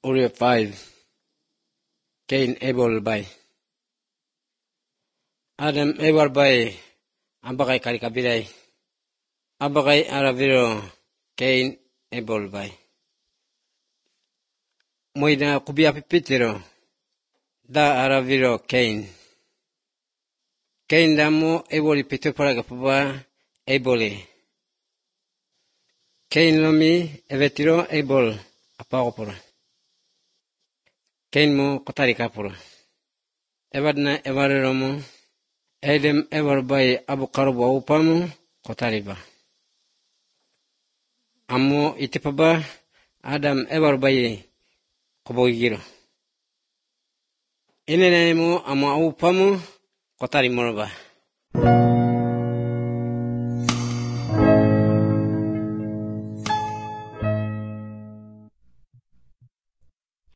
Uriah 5. Cain Abel by. Adam Abel by. Abakai karikabiray. Abakai araviro. Cain Abel by. Moida kubiapipitiro. Da araviro Cain. Cain damo Abel pito paragapaba Abel. Cain lomi evetiro Abel apagopura. Cain mo kotarikapura. Evadna evariromo. Adam ever by Abu Karuba upamu kotariba. Amo itipaba Adam ever by Kobogiro. Inenemo amo upamu kotari morba.